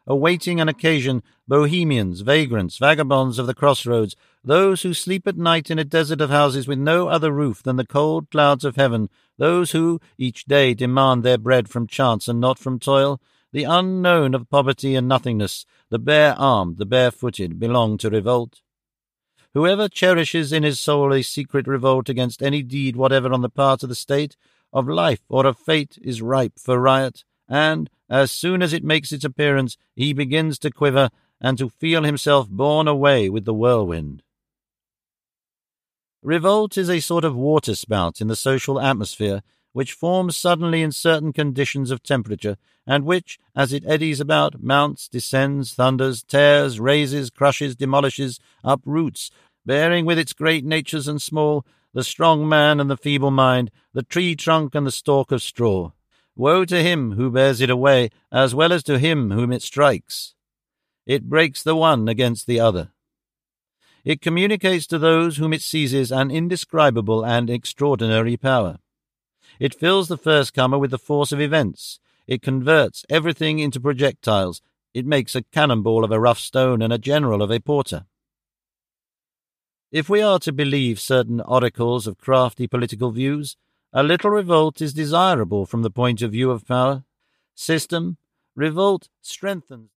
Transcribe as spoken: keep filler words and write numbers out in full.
awaiting an occasion, bohemians, vagrants, vagabonds of the crossroads, those who sleep at night in a desert of houses with no other roof than the cold clouds of heaven, those who each day demand their bread from chance and not from toil, the unknown of poverty and nothingness, the bare-armed, the barefooted, belong to revolt. Whoever cherishes in his soul a secret revolt against any deed whatever on the part of the state, of life or of fate, is ripe for riot, and, as soon as it makes its appearance, he begins to quiver and to feel himself borne away with the whirlwind. Revolt is a sort of water-spout in the social atmosphere, which forms suddenly in certain conditions of temperature, and which, as it eddies about, mounts, descends, thunders, tears, raises, crushes, demolishes, uproots, bearing with its great natures and small, the strong man and the feeble mind, the tree trunk and the stalk of straw. Woe to him who bears it away, as well as to him whom it strikes. It breaks the one against the other. It communicates to those whom it seizes an indescribable and extraordinary power. It fills the first comer with the force of events. It converts everything into projectiles. It makes a cannonball of a rough stone and a general of a porter. If we are to believe certain oracles of crafty political views, a little revolt is desirable from the point of view of power. System, revolt strengthens